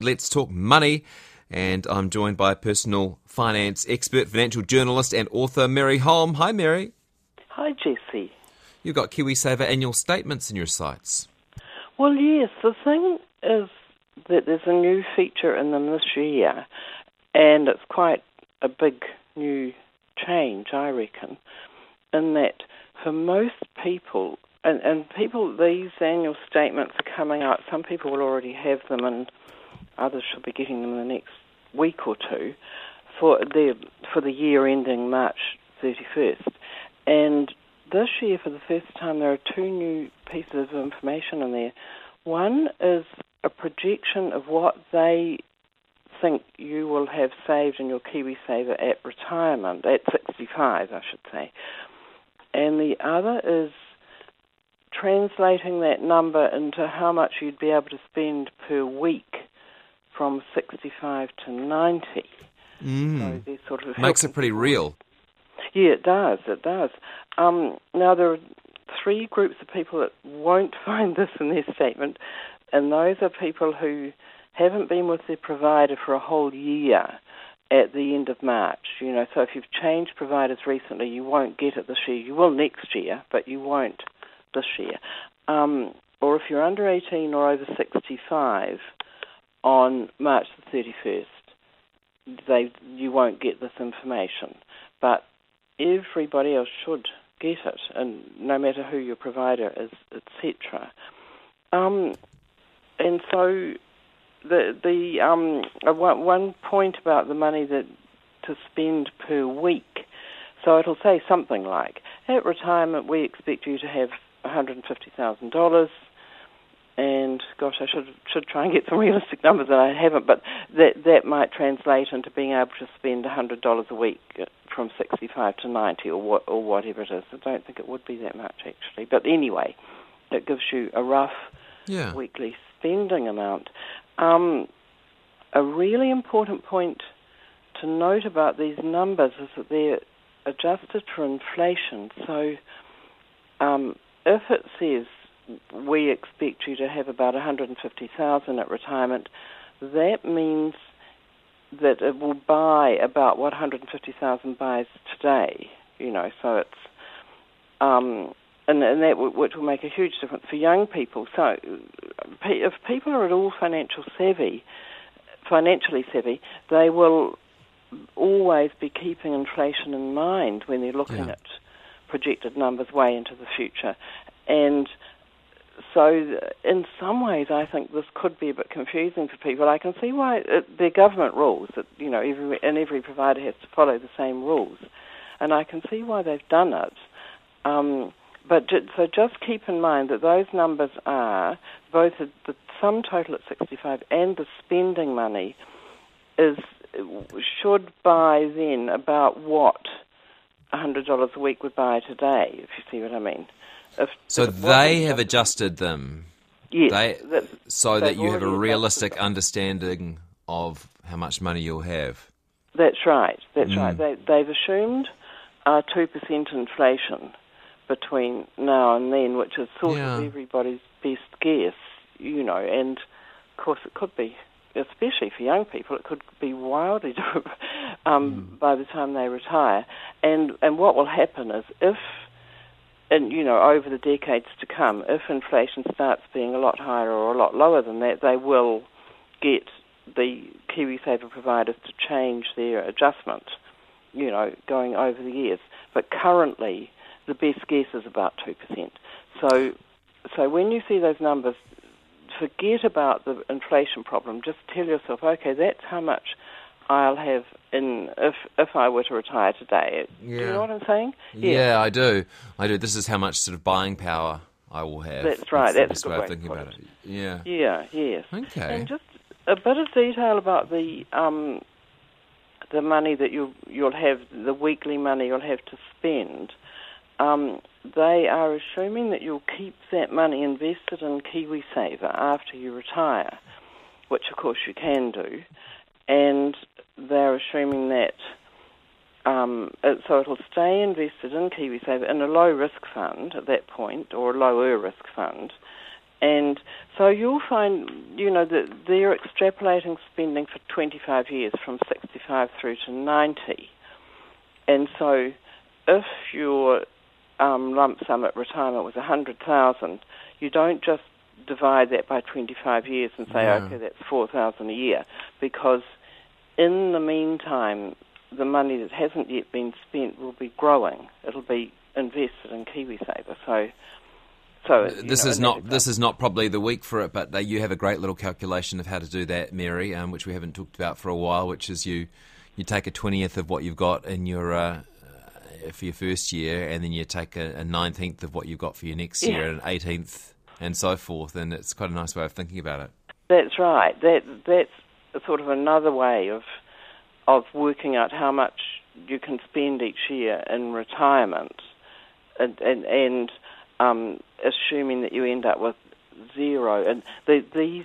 Let's talk money. And I'm joined by personal finance expert, financial journalist and author Mary Holm. Hi, Mary. Hi, Jesse. You've got KiwiSaver annual statements in your sites. Well, yes, the thing is that there's a new feature in them this year, and it's quite a big new change, I reckon, in that for most people, and people, these annual statements are coming out, some people will already have them and others should be getting them in the next week or two for the year ending March 31st. And this year, for the first time, there are two new pieces of information in there. One is a projection of what they think you will have saved in your KiwiSaver at retirement, at 65, I should say. And the other is translating that number into how much you'd be able to spend per week from 65 to 90. So they're sort of makes it pretty real. Yeah, it does. Now, there are three groups of people that won't find this in their statement, and those are people who haven't been with their provider for a whole year at the end of March. You know, so if you've changed providers recently, you won't get it this year. You will next year, but you won't this year. Or if you're under 18 or over 65 on March the 31st, you won't get this information. But everybody else should get it, and no matter who your provider is, etc. And so one point about the money that to spend per week. So it'll say something like, at retirement we expect you to have $150,000. And gosh, I should try and get some realistic numbers, and I haven't. But that might translate into being able to spend $100 a week from 65 to 90, or whatever it is. I don't think it would be that much actually. But anyway, it gives you a rough weekly spending amount. A really important point to note about these numbers is that they're adjusted for inflation. So if it says we expect you to have about $150,000 at retirement, that means that it will buy about what $150,000 buys today. You know, so it's and that which will make a huge difference for young people. So if people are at all financially savvy, they will always be keeping inflation in mind when they're looking at projected numbers way into the future. And so in some ways, I think this could be a bit confusing for people. I can see why they're government rules, that, you know, every provider has to follow the same rules. And I can see why they've done it. So just keep in mind that those numbers are both the sum total at 65 and the spending money should buy then about what $100 a week would buy today, if you see what I mean. So they have adjusted them, yes, so that you have a realistic understanding of how much money you'll have. That's right. They've assumed 2% inflation between now and then, which is sort of everybody's best guess, you know, and of course it could be, especially for young people, it could be wildly different by the time they retire. And what will happen is over the decades to come, if inflation starts being a lot higher or a lot lower than that, they will get the KiwiSaver providers to change their adjustment, you know, going over the years. But currently, the best guess is about 2%. So when you see those numbers, forget about the inflation problem. Just tell yourself, okay, that's how much I'll have if I were to retire today. Do you know what I'm saying? Yeah, I do. This is how much sort of buying power I will have. That's right. That's the best way of thinking about it. Yeah. Yeah. Yes. Okay. And just a bit of detail about the money that you'll have, the weekly money you'll have to spend. They are assuming that you'll keep that money invested in KiwiSaver after you retire, which of course you can do, and they're assuming that so it'll stay invested in KiwiSaver in a low-risk fund at that point, or a lower-risk fund, And so you'll find, that they're extrapolating spending for 25 years from 65 through to 90. And so if your lump sum at retirement was 100,000, you don't just divide that by 25 years and say, okay, that's 4,000 a year, because in the meantime, the money that hasn't yet been spent will be growing. It'll be invested in KiwiSaver. So this is not probably the week for it, but you have a great little calculation of how to do that, Mary, which we haven't talked about for a while, which is you take a 20th of what you've got in your for your first year, and then you take a 19th of what you've got for your next year, and an 18th, and so forth. And it's quite a nice way of thinking about it. That's right. That's sort of another way of working out how much you can spend each year in retirement, and assuming that you end up with zero. And the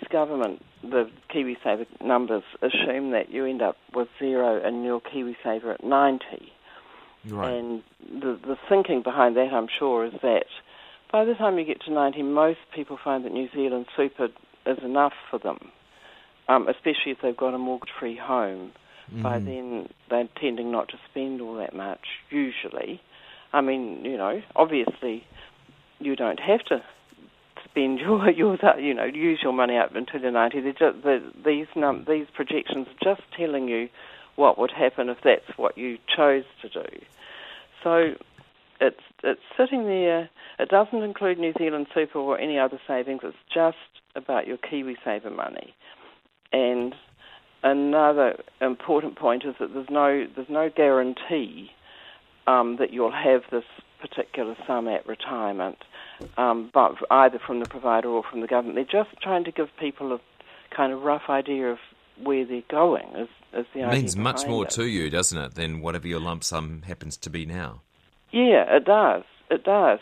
KiwiSaver numbers assume that you end up with zero in your KiwiSaver at 90. Right. And the thinking behind that, I'm sure, is that by the time you get to 90, most people find that New Zealand super is enough for them, especially if they've got a mortgage-free home. Mm-hmm. By then, they're tending not to spend all that much, usually. I mean, obviously, you don't have to spend use your money up until you're 90. These projections are just telling you what would happen if that's what you chose to do. So it's sitting there. It doesn't include New Zealand Super or any other savings. It's just about your KiwiSaver money. And another important point is that there's no guarantee that you'll have this particular sum at retirement, but either from the provider or from the government. They're just trying to give people a kind of rough idea of where they're going. Is the idea? It means much more to you, doesn't it, than whatever your lump sum happens to be now? Yeah, it does. It does.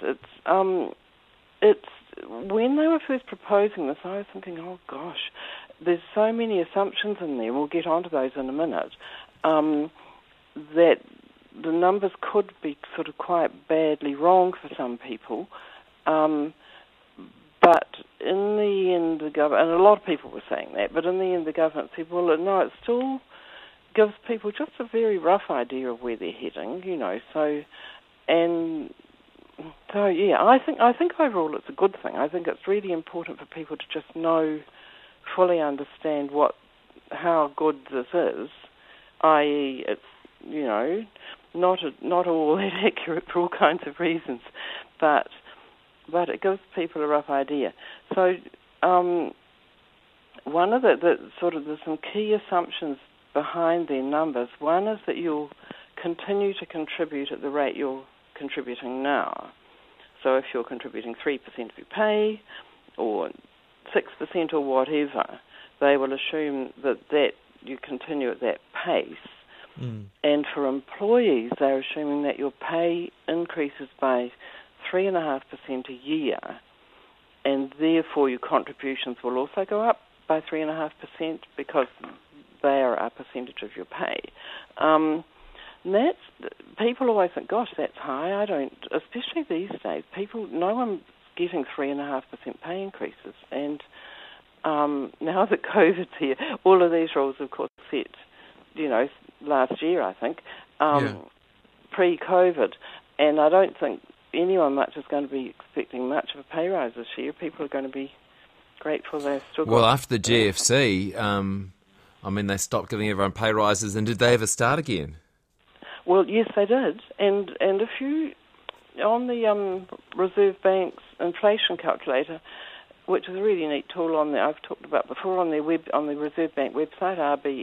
It's when they were first proposing this, I was thinking, oh gosh, there's so many assumptions in there. We'll get onto those in a minute. That the numbers could be sort of quite badly wrong for some people. But in the end, the government, and a lot of people were saying that, but in the end the government said, well, no, it still gives people just a very rough idea of where they're heading, So yeah, I think overall it's a good thing. I think it's really important for people to just fully understand how good this is, i.e. it's, not all that accurate for all kinds of reasons, but it gives people a rough idea. So one of there's some key assumptions behind their numbers. One is that you'll continue to contribute at the rate you're contributing now. So if you're contributing 3% of your pay or 6% or whatever, they will assume that you continue at that pace. Mm. And for employees, they're assuming that your pay increases by 3.5% a year, and therefore your contributions will also go up by 3.5% because they are a percentage of your pay. People always think, gosh, that's high. I don't, especially these days. No one's getting 3.5% pay increases, and now that COVID's here, all of these rules, of course, set, last year, I think, pre-COVID, and I don't think anyone much is going to be expecting much of a pay rise this year. People are going to be grateful they've still got... Well, after the GFC, they stopped giving everyone pay rises, and did they ever start again? Well, yes, they did, and if you, on the Reserve Bank's inflation calculator, which is a really neat tool I've talked about before on the Reserve Bank website,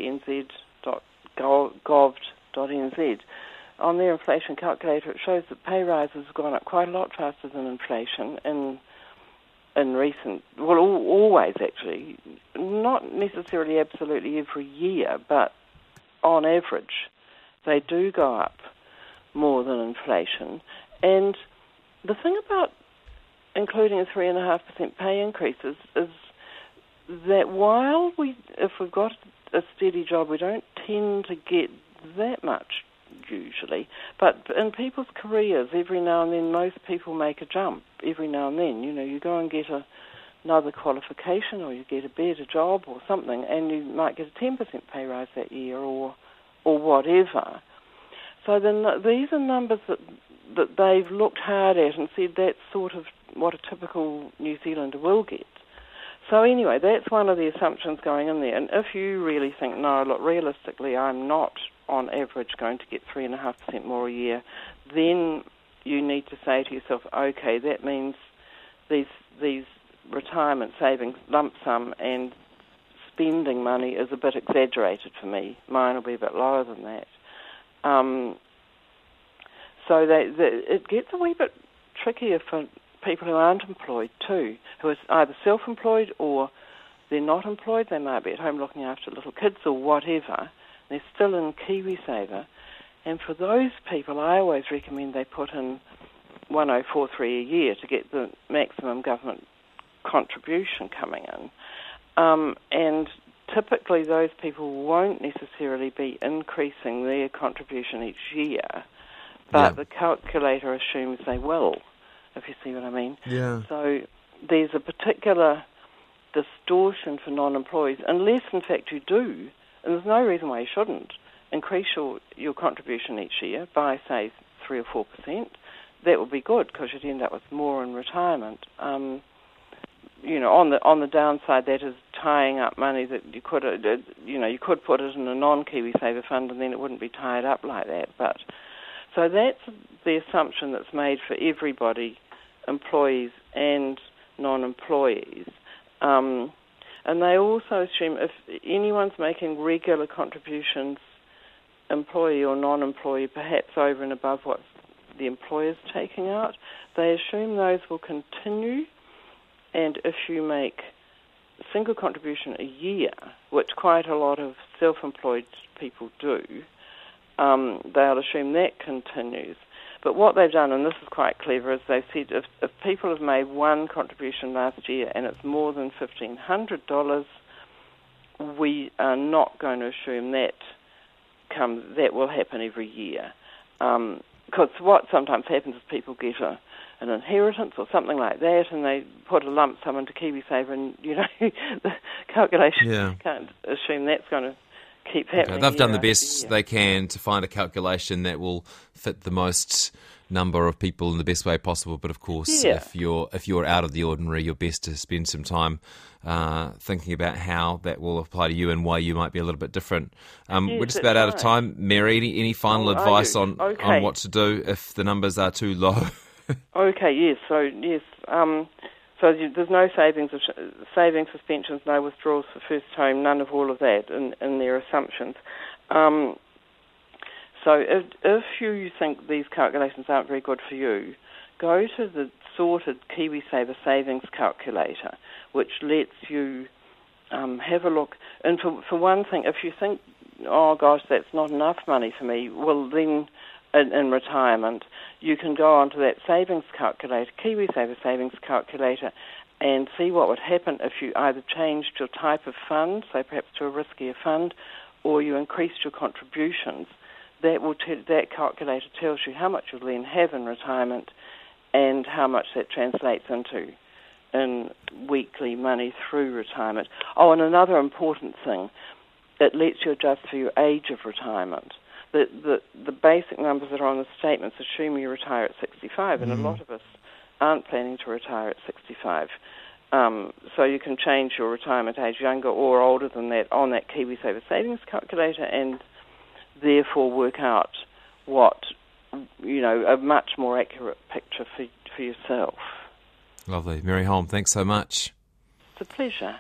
rbnz.gov.nz. On their inflation calculator, it shows that pay rises have gone up quite a lot faster than inflation in recent, always actually, not necessarily absolutely every year, but on average, they do go up more than inflation. And the thing about including a 3.5% pay increase is that if we've got a steady job, we don't tend to get that much usually. But in people's careers, every now and then, most people make a jump every now and then. You go and get a another qualification, or you get a better job or something, and you might get a 10% pay rise that year or whatever. So then these are numbers that they've looked hard at and said that's sort of what a typical New Zealander will get. So anyway, that's one of the assumptions going in there. And if you really think, no, look, realistically, I'm not on average going to get 3.5% more a year, then you need to say to yourself, okay, that means these retirement savings lump sum and spending money is a bit exaggerated for me. Mine will be a bit lower than that. So it gets a wee bit trickier for people who aren't employed too, who are either self-employed or they're not employed. They might be at home looking after little kids or whatever. They're still in KiwiSaver. And for those people, I always recommend they put in 104.3 a year to get the maximum government contribution coming in. And typically those people won't necessarily be increasing their contribution each year, but the calculator assumes they will, if you see what I mean. Yeah. So there's a particular distortion for non-employees, unless in fact you do, and there's no reason why you shouldn't, increase your contribution each year by, say, 3 or 4%. That would be good because you'd end up with more in retirement. On the downside, that is tying up money that you could put it in a non-KiwiSaver fund and then it wouldn't be tied up like that. But so that's the assumption that's made for everybody, employees and non-employees. And they also assume if anyone's making regular contributions, employee or non-employee, perhaps over and above what the employer's taking out, they assume those will continue. And if you make a single contribution a year, which quite a lot of self-employed people do, they'll assume that continues. But what they've done, and this is quite clever, is they've said if people have made one contribution last year and it's more than $1,500, we are not going to assume that will happen every year. Because what sometimes happens is people get an inheritance or something like that, and they put a lump sum into KiwiSaver, and the calculation can't assume that's going to keep happening. Okay. They've done the best they can to find a calculation that will fit the most number of people in the best way possible. But of course, if you're out of the ordinary, you're best to spend some time thinking about how that will apply to you and why you might be a little bit different. We're just about out of time, Mary. Any final advice on what to do if the numbers are too low? Okay, yes. So there's no savings suspensions, no withdrawals for first home, none of all of that in their assumptions. So if you think these calculations aren't very good for you, go to the sorted KiwiSaver savings calculator, which lets you have a look. And for one thing, if you think, oh gosh, that's not enough money for me, well then in retirement, you can go onto that savings calculator, KiwiSaver savings calculator, and see what would happen if you either changed your type of fund, say perhaps to a riskier fund, or you increased your contributions. That calculator tells you how much you'll then have in retirement and how much that translates into in weekly money through retirement. Oh, and another important thing, it lets you adjust for your age of retirement. The basic numbers that are on the statements assume you retire at 65, and a lot of us aren't planning to retire at 65. So you can change your retirement age younger or older than that on that KiwiSaver savings calculator, and therefore work out a much more accurate picture for yourself. Lovely. Mary Holm, thanks so much. It's a pleasure.